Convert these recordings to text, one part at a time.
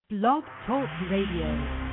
Blog Talk Radio.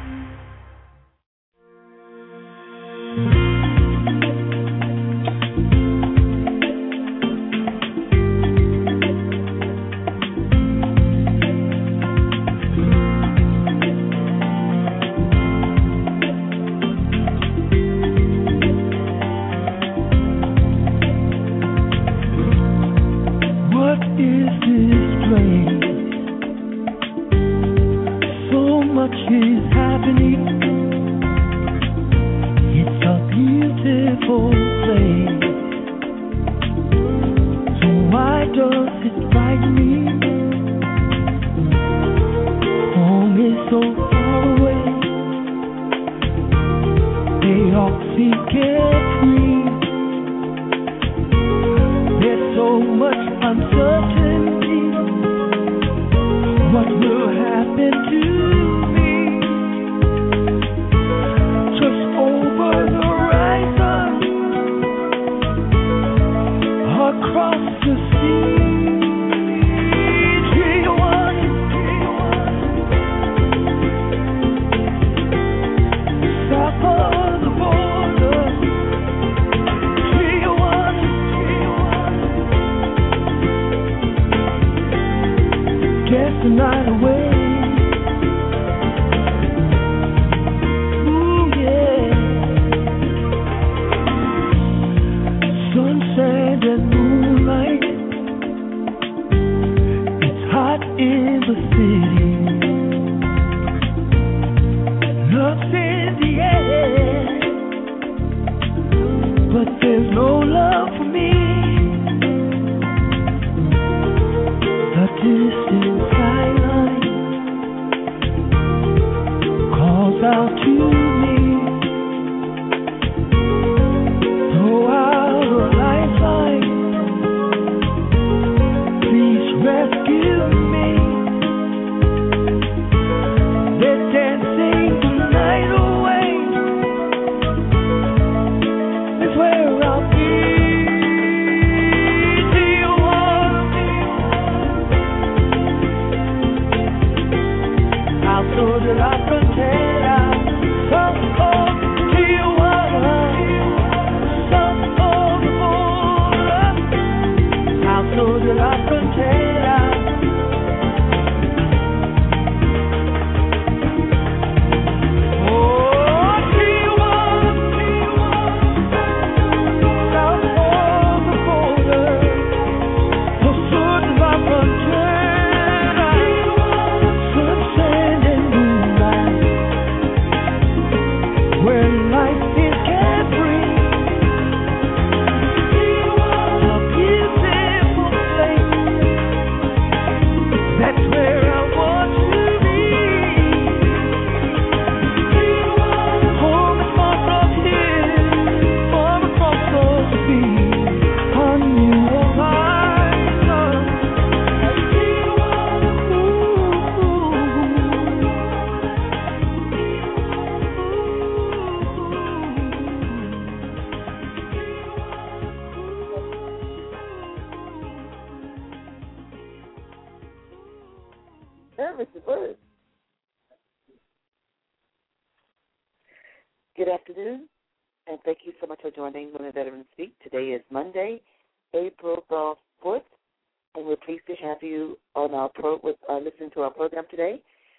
Good afternoon, and thank you so much for joining Women Veterans Speak. Today is Monday, April the 4th, and we're pleased to have you on our listening to our program today.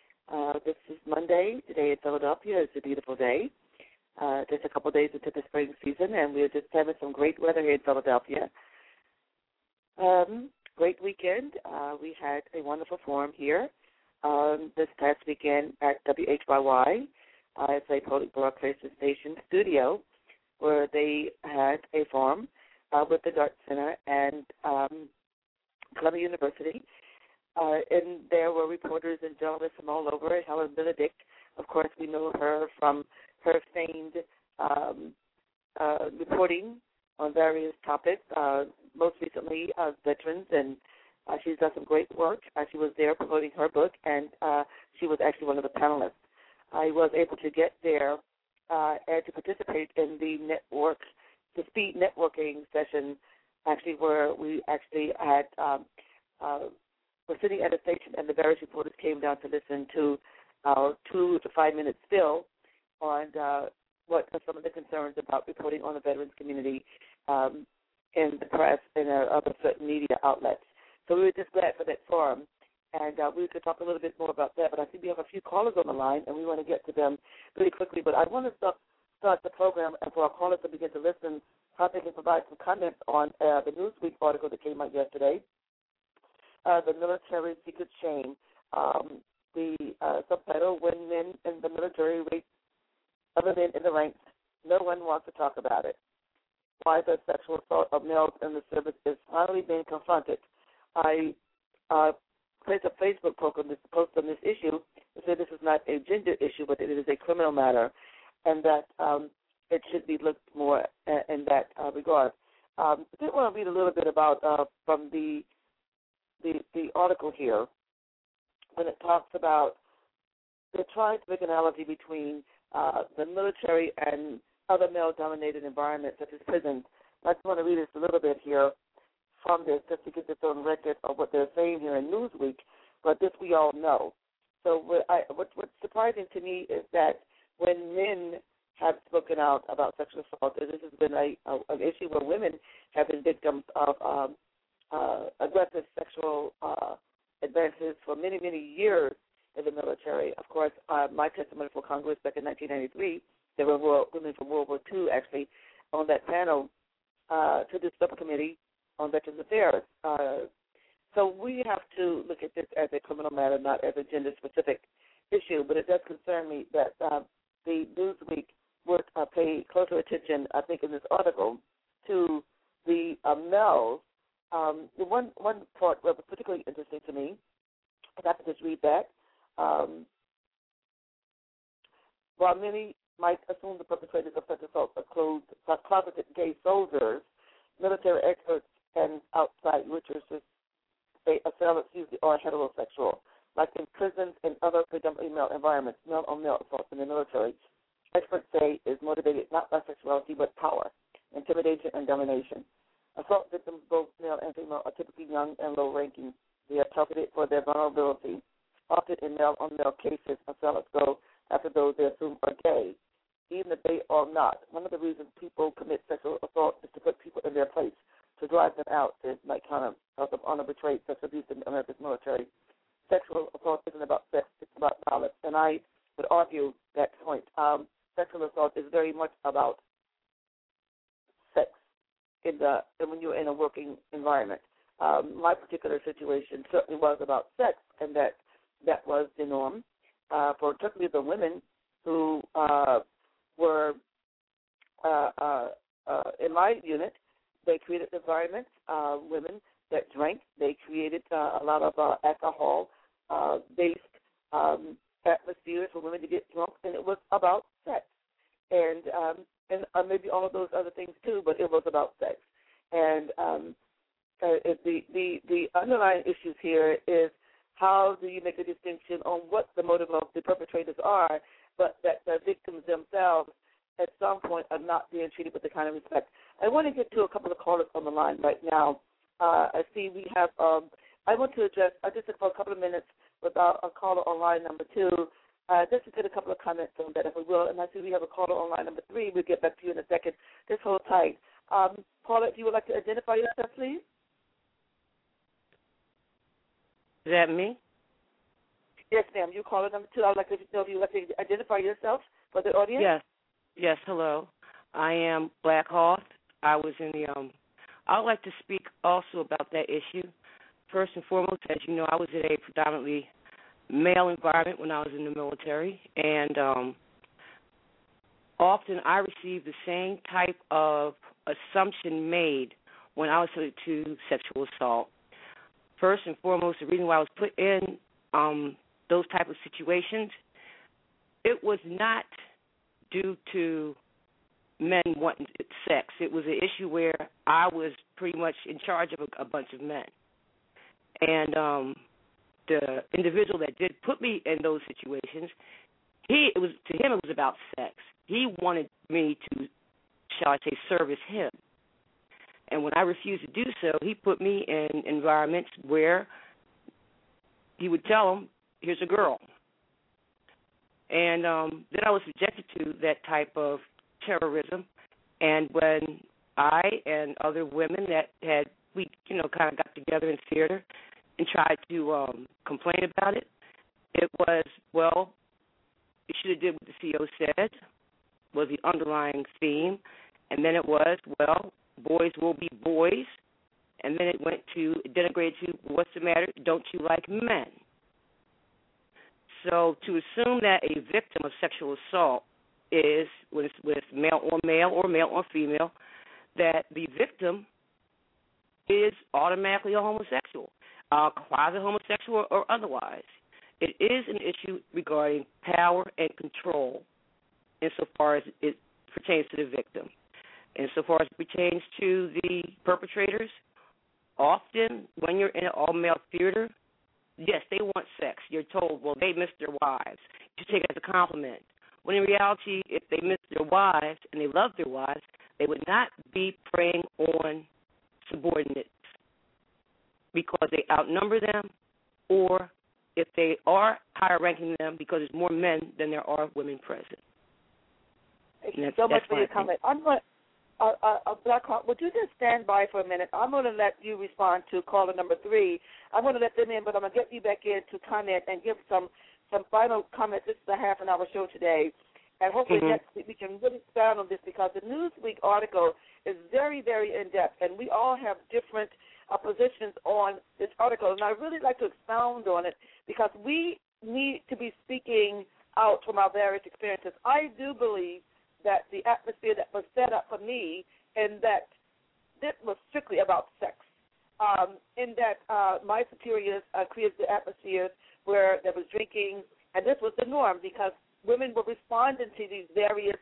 This is Monday. Today in Philadelphia. It's a beautiful day. Just a couple of days into the spring season, and we're just having some great weather here in Philadelphia. Great weekend. We had a wonderful forum here this past weekend at WHYY. It's a public broadcasting station studio where they had a forum with the Dart Center and Columbia University. And there were reporters and journalists from all over. Helen Benedict, of course, we know her from her famed reporting on various topics, most recently veterans, and she's done some great work. She was there promoting her book, and she was actually one of the panelists. I was able to get there and to participate in the speed networking session, actually where we actually had was sitting at a station, and the various reporters came down to listen to our 2 to 5 minute spill on what are some of the concerns about reporting on the veterans community in the press and other certain media outlets. So we were just glad for that forum, and we could talk a little bit more about that. But I think we have a few callers on the line, and we want to get to them really quickly. But I want to start the program, and for our callers to begin to listen, how they can provide some comments on the Newsweek article that came out yesterday, the military secret shame. The subtitle, When Men in the Military Rape Other Men in the Ranks, No One Wants to Talk About It. Why the sexual assault of males in the service is finally being confronted. I placed a Facebook post on this issue and said this is not a gender issue, but it is a criminal matter, and that it should be looked more in that regard. I did want to read a little bit about from the article here when it talks about they're trying to make an analogy between the military and other male-dominated environments such as prisons. I just want to read this a little bit here from this just to get this on record of what they're saying here in Newsweek, but this we all know. So what's surprising to me is that when men have spoken out about sexual assault, this has been an issue where women have been victims of aggressive sexual advances for many, many years in the military. Of course, my testimony for Congress back in 1993, there were women from World War II actually on that panel to the subcommittee on Veterans Affairs. So we have to look at this as a criminal matter, not as a gender-specific issue, but it does concern me that the Newsweek would pay closer attention, I think, in this article to the males. The one part that was particularly interesting to me, and I can just read that. While many might assume the perpetrators of such assaults are closeted gay soldiers, military experts and outside researchers say assailants usually are heterosexual. Like in prisons and other predominantly male environments, male-on-male assaults in the military, experts say is motivated not by sexuality but power, intimidation, and domination. Assault victims, both male and female, are typically young and low-ranking. They are targeted for their vulnerability. Often in male-on-male cases, assailants go after those they assume are gay, even if they are not. One of the reasons people commit sexual assault is to put people in their place, to drive them out, to kind of honor betrayed sex abuse in America's military. Sexual assault isn't about sex, it's about violence. And I would argue that point. Sexual assault is very much about sex when you're in a working environment. My particular situation certainly was about sex, and that was the norm. For particularly the women who were in my unit, they created environments, women that drank. They created a lot of alcohol-based atmospheres for women to get drunk, and it was about sex. And maybe all of those other things too, but it was about sex. And the underlying issues here is how do you make a distinction on what the motive of the perpetrators are, but that the victims themselves at some point are not being treated with the kind of respect. I want to get to a couple of callers on the line right now. I see we have, I want to address, just for a couple of minutes without a caller on line number 2, just to get a couple of comments on that if we will. And I see we have a caller on line number 3. We'll get back to you in a second. Just hold tight. Paula, if you would like to identify yourself, please. Is that me? Yes, ma'am. You caller number 2. I would like to know if you would like to identify yourself for the audience. Yes. Hello. I am Black Hawk. I was in the. I would like to speak also about that issue. First and foremost, as you know, I was in a predominantly male environment when I was in the military, and often I received the same type of assumption made when I was subject to sexual assault. First and foremost, the reason why I was put in those type of situations, it was not due to men wanting sex. It was an issue where I was pretty much in charge of a bunch of men. And the individual that did put me in those situations, to him it was about sex. He wanted me to, shall I say, service him. And when I refused to do so, he put me in environments where he would tell them, here's a girl. And then I was subjected to that type of terrorism. And when I and other women we kind of got together in theater and tried to complain about it, it was, well, you should have did what the CO said, was the underlying theme. And then it was, well, boys will be boys. And then it denigrated to, what's the matter? Don't you like men? So to assume that a victim of sexual assault is, with male on male or male on female, that the victim is automatically a homosexual, quasi-homosexual or otherwise. It is an issue regarding power and control insofar as it pertains to the victim. Insofar as it pertains to the perpetrators, often when you're in an all-male theater, yes, they want sex. You're told, well, they miss their wives. You take it as a compliment. When in reality, if they miss their wives and they love their wives, they would not be preying on subordinates because they outnumber them, or if they are higher ranking them because there's more men than there are women present. Thank you so much for your comment. I'm going Black Hawk, would you just stand by for a minute? I'm going to let you respond to caller number 3. I'm going to let them in, but I'm going to get you back in to comment and give some final comments. This is a half-an-hour show today, and hopefully next week we can really expound on this because the Newsweek article is very, very in-depth, and we all have different positions on this article, and I'd really like to expound on it because we need to be speaking out from our various experiences. I do believe that the atmosphere that was set up for me and that this was strictly about sex, in that my superiors created the atmosphere where there was drinking, and this was the norm because women were responding to these various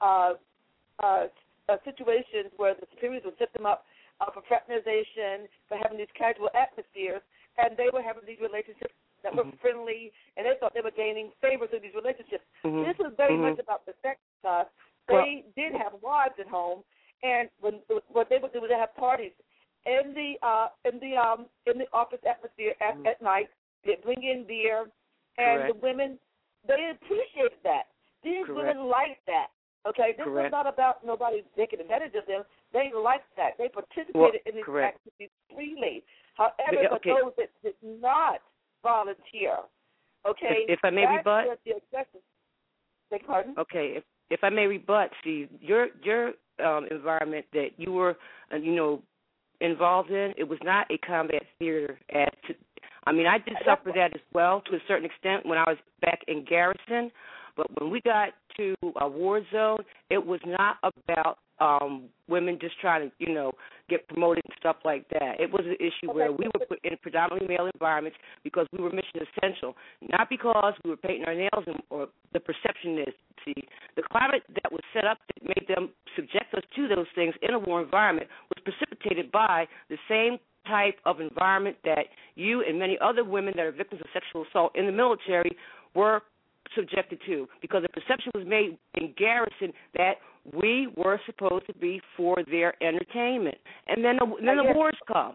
situations where the superiors would set them up for fraternization, for having these casual atmospheres, and they were having these relationships that were friendly, and they thought they were gaining favor through these relationships. This was very much about the sex stuff. They did have wives at home, and what they would do was they have parties in the office atmosphere at night. They bring in beer, and the women, they appreciated that. These women liked that. Okay, this was not about nobody taking advantage of them. They liked that. They participated in these activities freely. However, for those that did not volunteer, okay, if I may rebut, beg pardon? Okay, if I may rebut, see, your environment that you were, involved in, it was not a combat theater. I did suffer that as well to a certain extent when I was back in Garrison, but when we got to a war zone, it was not about women just trying to, get promoted and stuff like that. It was an issue where we were put in predominantly male environments because we were mission essential, not because we were painting our nails or the perception is. See, the climate that was set up that made them subject us to those things in a war environment was precipitated by the same type of environment that you and many other women that are victims of sexual assault in the military were subjected to, because the perception was made in Garrison that we were supposed to be for their entertainment, and then the wars come.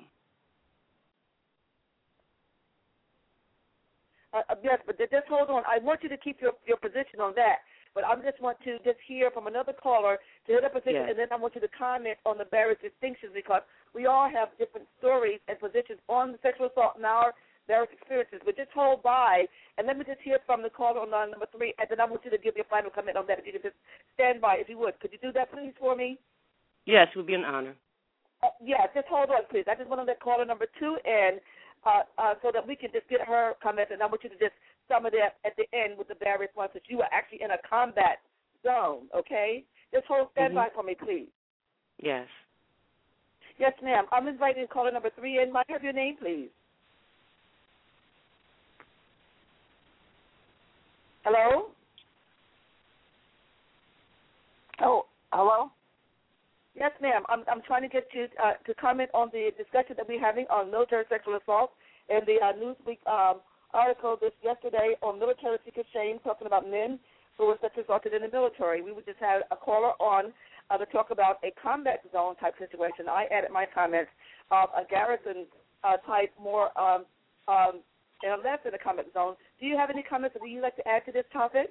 Yes, but just hold on. I want you to keep your position on that, but I just want to hear from another caller to hit a position, and then I want you to comment on the various distinctions because we all have different stories and positions on the sexual assault in our various experiences. But just hold by, and let me just hear from the caller on line number 3, and then I want you to give your final comment on that. If you could just stand by, if you would. Could you do that, please, for me? Yes, it would be an honor. Just hold on, please. I just want to let caller number 2 in so that we can just get her comment, and I want you to just sum it up at the end with the various ones that you are actually in a combat zone, okay? Just stand by for me, please. Yes. Yes, ma'am. I'm inviting caller number 3 in. Might I have your name, please? Hello? Oh, hello? Yes, ma'am. I'm trying to get you to comment on the discussion that we're having on military sexual assault and the Newsweek article yesterday on military secret shame, talking about men who were sexually assaulted in the military. We would just have a caller on to talk about a combat zone type situation. I added my comments of a garrison type, more and I'm left in the comment zone. Do you have any comments that you'd like to add to this topic?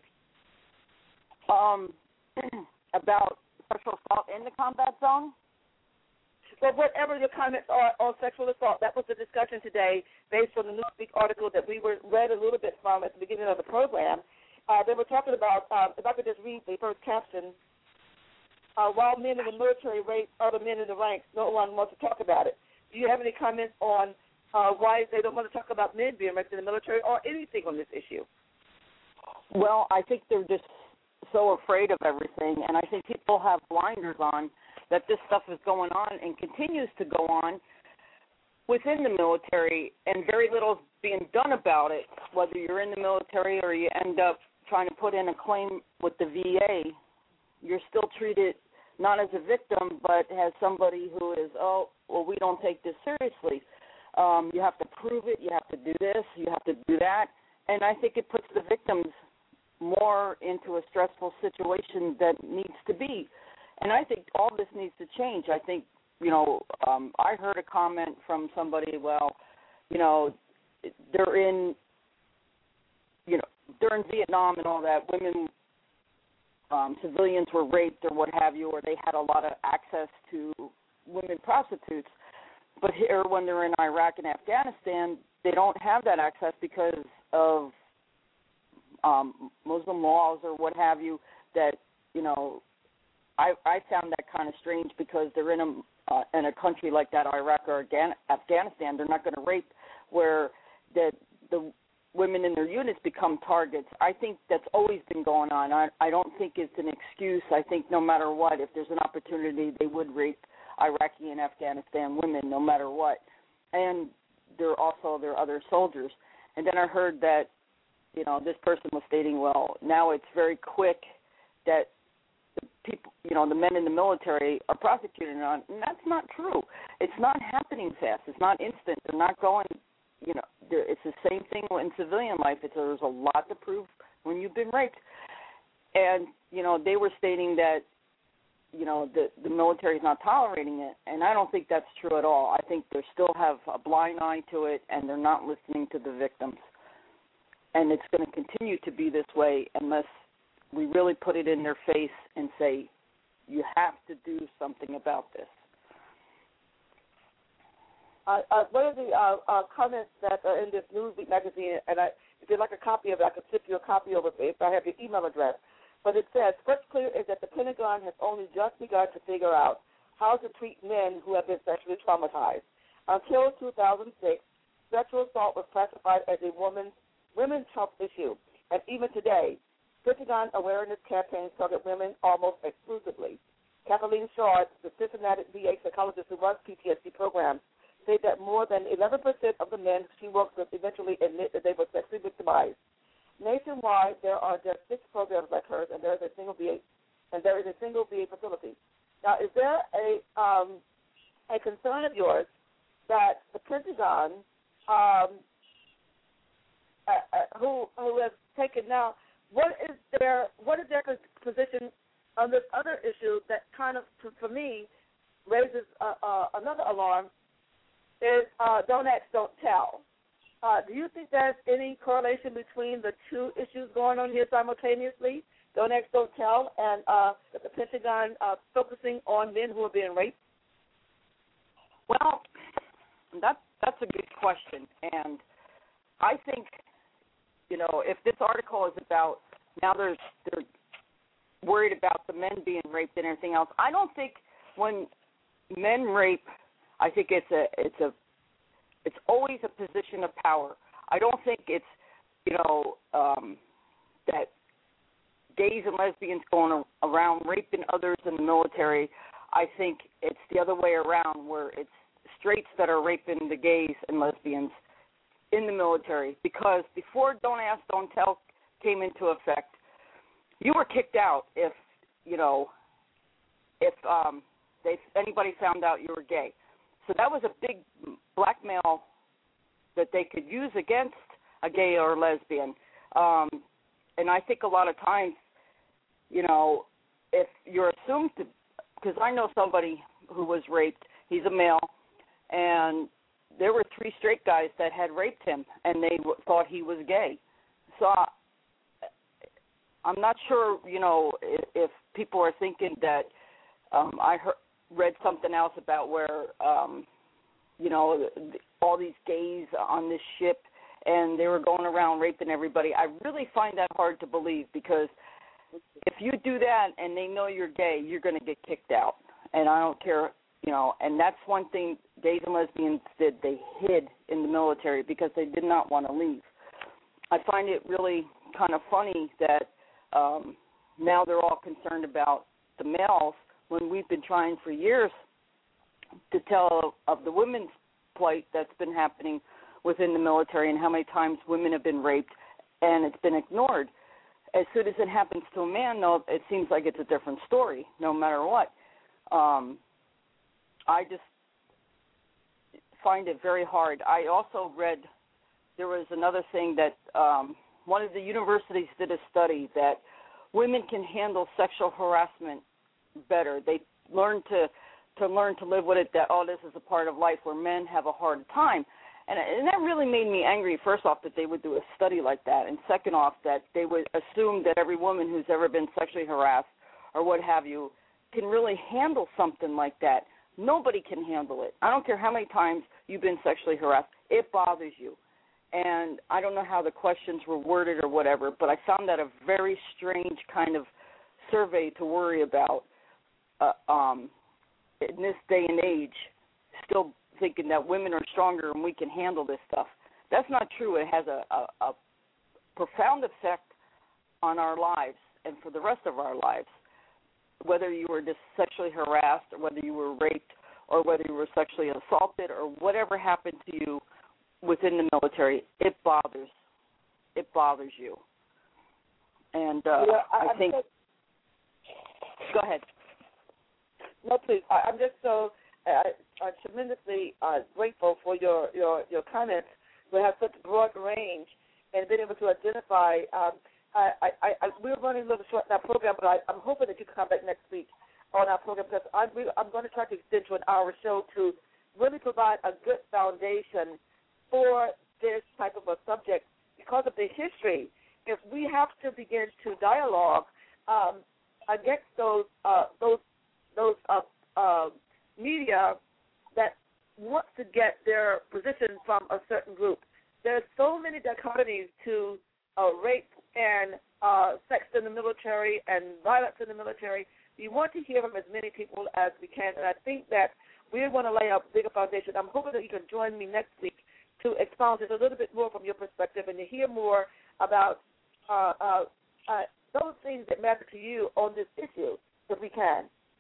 About sexual assault in the combat zone? Well, whatever your comments are on sexual assault, that was the discussion today based on the Newsweek article that we read a little bit from at the beginning of the program. They were talking about, if I could just read the first caption, while men in the military rape other men in the ranks, no one wants to talk about it. Do you have any comments on why they don't want to talk about men being raped in the military or anything on this issue? Well, I think they're just so afraid of everything, and I think people have blinders on that this stuff is going on and continues to go on within the military, and very little is being done about it. Whether you're in the military or you end up trying to put in a claim with the VA, you're still treated not as a victim, but as somebody who is, we don't take this seriously. You have to prove it. You have to do this. You have to do that. And I think it puts the victims more into a stressful situation that needs to be. And I think all this needs to change. I think, I heard a comment from somebody, they're in Vietnam and all that, women, civilians were raped or what have you, or they had a lot of access to women prostitutes. But here, when they're in Iraq and Afghanistan, they don't have that access because of Muslim laws or what have you. That I found that kind of strange because they're in a country like that, Iraq or Afghanistan. They're not going to rape where the women in their units become targets. I think that's always been going on. I don't think it's an excuse. I think no matter what, if there's an opportunity, they would rape Iraqi and Afghanistan women no matter what. And there are other soldiers. And then I heard that, this person was stating, now it's very quick that the people, the men in the military are prosecuted on, and that's not true. It's not happening fast. It's not instant. They're not going, it's the same thing in civilian life. There's a lot to prove when you've been raped. And, they were stating that, the military is not tolerating it, and I don't think that's true at all. I think they still have a blind eye to it, and they're not listening to the victims. And it's going to continue to be this way unless we really put it in their face and say, you have to do something about this. One of the comments that are in this Newsweek magazine, and if you'd like a copy of it, I could flip you a copy over if I have your email address. But it says, what's clear is that the Pentagon has only just begun to figure out how to treat men who have been sexually traumatized. Until 2006, sexual assault was classified as a women's health issue. And even today, Pentagon awareness campaigns target women almost exclusively. Kathleen Shard, the Cincinnati VA psychologist who runs PTSD programs, said that more than 11% of the men she works with eventually admit that they were sexually victimized. Nationwide, there are just 6 programs like hers, and there is a single VA facility. Now, is there a concern of yours that the Pentagon, who has taken now, what is their position on this other issue that kind of, for me, raises another alarm? Is don't ask, don't tell. Do you think there's any correlation between the two issues going on here simultaneously? Don't ask, don't tell, and the Pentagon focusing on men who are being raped? Well, that's a good question, and I think, if this article is about now they're worried about the men being raped and everything else. I don't think when men rape, I think it's always a position of power. I don't think it's that gays and lesbians going around raping others in the military. I think it's the other way around, where it's straights that are raping the gays and lesbians in the military. Because before Don't Ask, Don't Tell came into effect, you were kicked out if anybody found out you were gay. So that was a big blackmail that they could use against a gay or lesbian. And I think a lot of times, if you're assumed to, because I know somebody who was raped, he's a male, and there were 3 straight guys that had raped him, and they thought he was gay. So I'm not sure, if people are thinking that read something else about where, all these gays on this ship, and they were going around raping everybody. I really find that hard to believe, because if you do that and they know you're gay, you're going to get kicked out. And I don't care, and that's one thing gays and lesbians did. They hid in the military because they did not want to leave. I find it really kind of funny that now they're all concerned about the males when we've been trying for years to tell of the women's plight that's been happening within the military and how many times women have been raped, and it's been ignored. As soon as it happens to a man, though, it seems like it's a different story, no matter what. I just find it very hard. I also read there was another thing that one of the universities did a study that women can handle sexual harassment better. They learn to live with it, that, this is a part of life, where men have a hard time. And that really made me angry, first off, that they would do a study like that, and second off, that they would assume that every woman who's ever been sexually harassed or what have you can really handle something like that. Nobody can handle it. I don't care how many times you've been sexually harassed. It bothers you. And I don't know how the questions were worded or whatever, but I found that a very strange kind of survey to worry about in this day and age, still thinking that women are stronger and we can handle this stuff. That's not true. It has a profound effect on our lives and for the rest of our lives, whether you were just sexually harassed or whether you were raped or whether you were sexually assaulted or whatever happened to you within the military, it bothers you. And I think... Go ahead. No, please. I'm just so tremendously grateful for your comments. We have such a broad range and being able to identify. We're running a little short in our program, but I'm hoping that you come back next week on our program, because I'm going to try to extend to an hour show to really provide a good foundation for this type of a subject because of the history. If we have to begin to dialogue against those media that wants to get their position from a certain group. There's so many dichotomies to rape and sex in the military and violence in the military. We want to hear from as many people as we can, and I think that we're going to lay a bigger foundation. I'm hoping that you can join me next week to expound it a little bit more from your perspective and to hear more about those things that matter to you on this issue, if we can.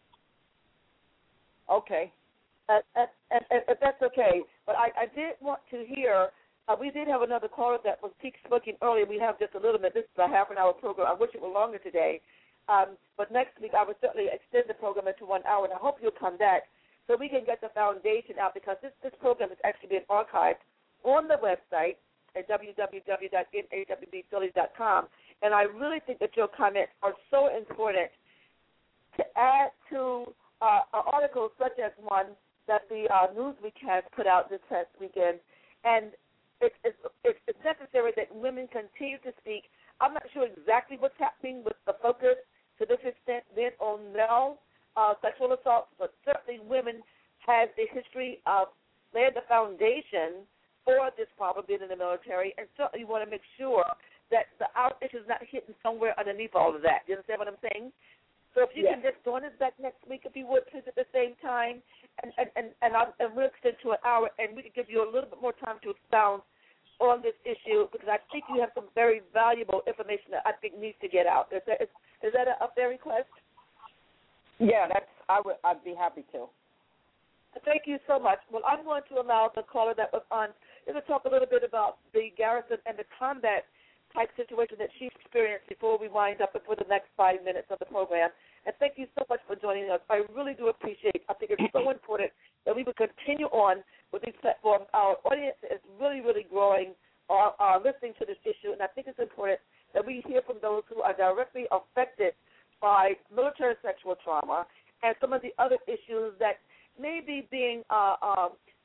Okay. If that's okay. But I did want to hear, we did have another caller that was speaking earlier. We have just a little bit. This is a half-an-hour program. I wish it were longer today. But next week I will certainly extend the program into 1 hour, and I hope you'll come back so we can get the foundation out, because this program is actually being archived on the website at www.nawbphillies.com. And I really think that your comments are so important to add to articles such as one that the Newsweek has put out this past weekend. And it's necessary that women continue to speak. I'm not sure exactly what's happening with the focus to this extent then on male sexual assault, but certainly women have the history of laying the foundation for this problem being in the military, and certainly you want to make sure that our issue is not hidden somewhere underneath all of that. You understand what I'm saying? So if you can just join us back next week, if you would, please, at the same time, and we'll extend to an hour, and we can give you a little bit more time to expound on this issue, because I think you have some very valuable information that I think needs to get out. Is that a fair request? Yeah, I'd be happy to. Thank you so much. Well, I'm going to allow the caller that was on to talk a little bit about the garrison and the combat type situation that she experienced before we wind up for the next 5 minutes of the program. And thank you so much for joining us. I really do appreciate it. I think it's so important that we would continue on with these platforms. Our audience is really, really growing, listening to this issue, and I think it's important that we hear from those who are directly affected by military sexual trauma and some of the other issues that may be being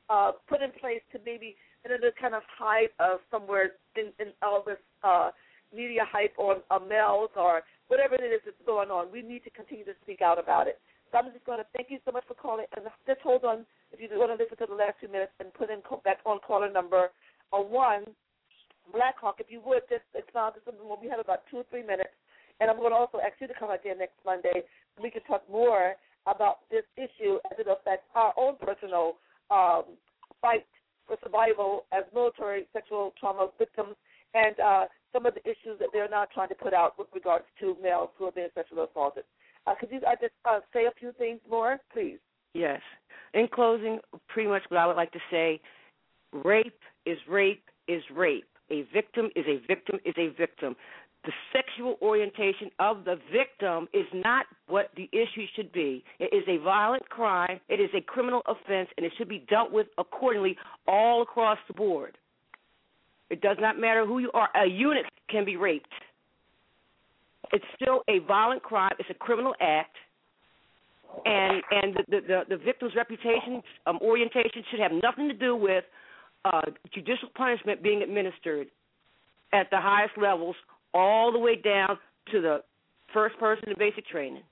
put in place to maybe another kind of hype somewhere in all this media hype on males or whatever it is that's going on. We need to continue to speak out about it. So I'm just going to thank you so much for calling. And just hold on if you want to listen to the last 2 minutes and put in back on caller number 1, Black Hawk, if you would, just expound to something. We have about 2 or 3 minutes. And I'm going to also ask you to come out there next Monday so we can talk more about this issue as it affects our own personal fight for survival as military sexual trauma victims and some of the issues that they're now trying to put out with regards to males who are being sexually assaulted. Could you just say a few things more, please? Yes. In closing, pretty much what I would like to say, rape is rape is rape. A victim is a victim is a victim. The sexual orientation of the victim is not what the issue should be. It is a violent crime. It is a criminal offense, and it should be dealt with accordingly all across the board. It does not matter who you are. A eunuch can be raped. It's still a violent crime. It's a criminal act, and the victim's reputation, orientation should have nothing to do with judicial punishment being administered at the highest levels, all the way down to the first person in basic training.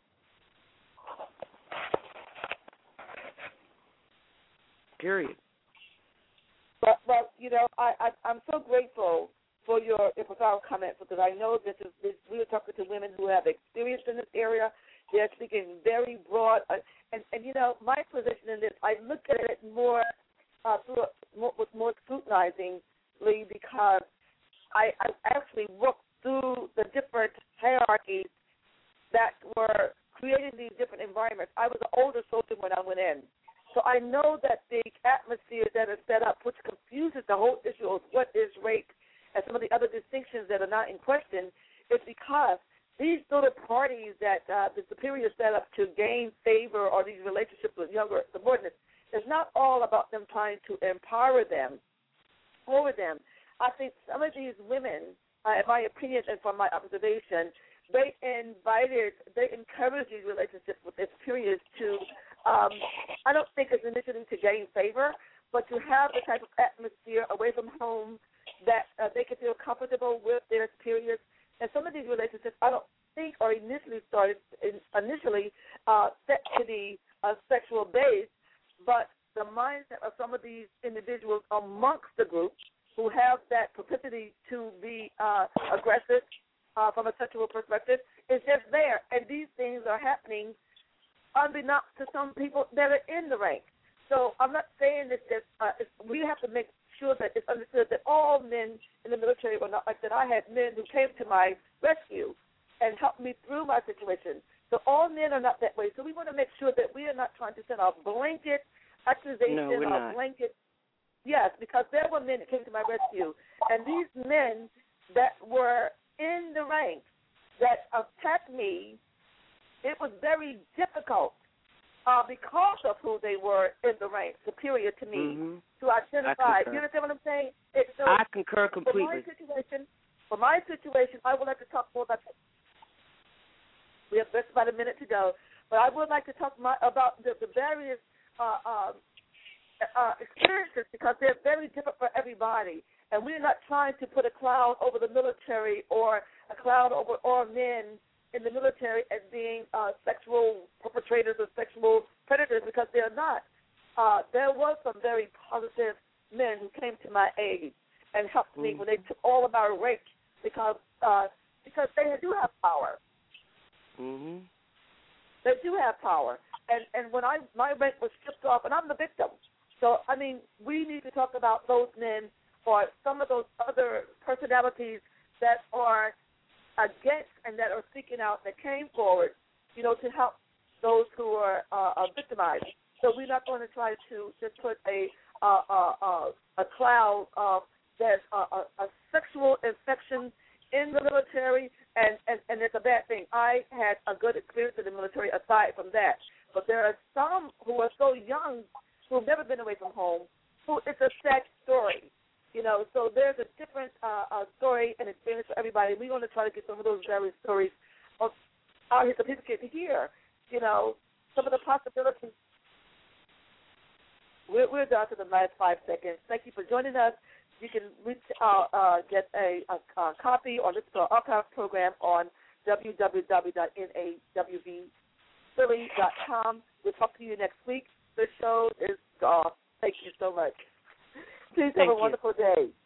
Period. But you know, I'm so grateful for your profound comments because I know this we are talking to women who have experience in this area. They're speaking very broad, and you know, my position in this, I look at it more with more scrutinizingly because I actually looked through the different hierarchies that were creating these different environments. I was an older soldier when I went in. So I know that the atmosphere that is set up, which confuses the whole issue of what is rape and some of the other distinctions that are not in question, is because these little parties that the superior set up to gain favor or these relationships with younger subordinates, it's not all about them trying to empower them over them. I think some of these women, in my opinion and from my observation, they encouraged these relationships with their superiors to, I don't think it's initially to gain favor, but to have the type of atmosphere away from home that they can feel comfortable with their superiors. And some of these relationships, I don't think, are initially set to the sexual base, but the mindset of some of these individuals amongst the group who have that propensity to be aggressive from a sexual perspective is just there. And these things are happening unbeknownst to some people that are in the rank. So I'm not saying that we have to make sure that it's understood that all men in the military were not like that. I had men who came to my rescue and helped me through my situation. So all men are not that way. So we want to make sure that we are not trying to send a blanket accusation or blanket. Yes, because there were men that came to my rescue, and these men that were in the ranks that attacked me, it was very difficult because of who they were in the ranks, superior to me, to identify. You understand what I'm saying? I concur completely. For my situation, I would like to talk more about. We have just about a minute to go, but I would like to talk about the various experiences because they're very different for everybody. And we're not trying to put a cloud over the military or a cloud over all men in the military as being sexual perpetrators or sexual predators because they're not. There was some very positive men who came to my aid and helped me when they took all of our rapes because they do have power. Mm-hmm. They do have power. And when my rank was stripped off, and I'm the victim. So, I mean, we need to talk about those men or some of those other personalities that are against and that are seeking out, that came forward, you know, to help those who are victimized. So we're not going to try to just put a cloud of there's a sexual infection in the military, and it's a bad thing. I had a good experience in the military aside from that. But there are some who are so young who have never been away from home who it's a sad story. You know, so there's a different story and experience for everybody. We're going to try to get some of those various stories out here so people can hear, you know, some of the possibilities. We're down to the last 5 seconds. Thank you for joining us. You can get a copy or listen to our archive program on www.nawvphilly.com. We'll talk to you next week. The show is off. Thank you so much. Please have a wonderful day.